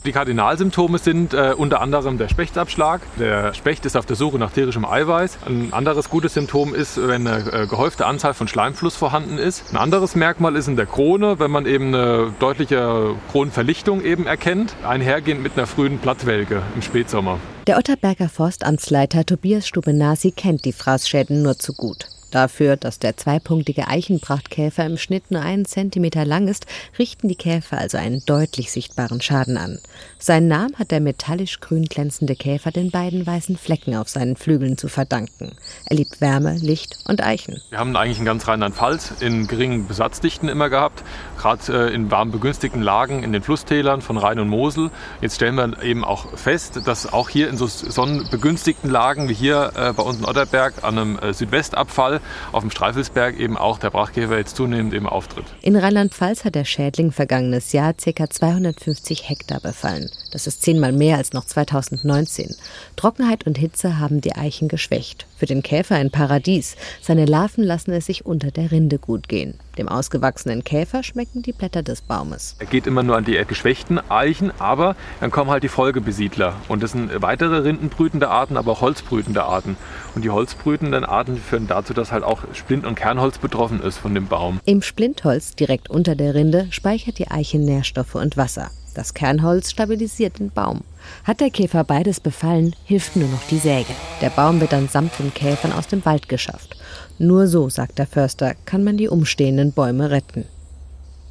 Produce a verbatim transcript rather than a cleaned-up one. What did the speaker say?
Die Kardinalsymptome sind äh, unter anderem der Spechtabschlag. Der Specht ist auf der Suche nach tierischem Eiweiß. Ein anderes gutes Symptom ist, wenn eine äh, gehäufte Anzahl von Schleimfluss vorhanden ist. Ein anderes Merkmal ist in der Krone, wenn man eben eine deutliche Kronenverlichtung eben erkennt, einhergehend mit einer frühen Blattwelke im Spätsommer. Der Otterberger Forstamtsleiter Tobias Stubenasi kennt die Fraßschäden nur zu gut. Dafür, dass der zweipunktige Eichenprachtkäfer im Schnitt nur einen Zentimeter lang ist, richten die Käfer also einen deutlich sichtbaren Schaden an. Seinen Namen hat der metallisch grün glänzende Käfer den beiden weißen Flecken auf seinen Flügeln zu verdanken. Er liebt Wärme, Licht und Eichen. Wir haben eigentlich in ganz Rheinland-Pfalz in geringen Besatzdichten immer gehabt, gerade in warm begünstigten Lagen in den Flusstälern von Rhein und Mosel. Jetzt stellen wir eben auch fest, dass auch hier in so sonnenbegünstigten Lagen wie hier bei uns in Otterberg an einem Südwestabfall auf dem Streifelsberg eben auch der Prachtkäfer jetzt zunehmend eben auftritt. In Rheinland-Pfalz hat der Schädling vergangenes Jahr ca. zweihundertfünfzig Hektar befallen. Das ist zehnmal mehr als noch zweitausendneunzehn. Trockenheit und Hitze haben die Eichen geschwächt. Für den Käfer ein Paradies. Seine Larven lassen es sich unter der Rinde gut gehen. Dem ausgewachsenen Käfer schmecken die Blätter des Baumes. Er geht immer nur an die geschwächten Eichen, aber dann kommen halt die Folgebesiedler. Und das sind weitere rindenbrütende Arten, aber auch holzbrütende Arten. Und die holzbrütenden Arten führen dazu, dass halt auch Splint- und Kernholz betroffen ist von dem Baum. Im Splintholz, direkt unter der Rinde, speichert die Eiche Nährstoffe und Wasser. Das Kernholz stabilisiert den Baum. Hat der Käfer beides befallen, hilft nur noch die Säge. Der Baum wird dann samt den Käfern aus dem Wald geschafft. Nur so, sagt der Förster, kann man die umstehenden Bäume retten.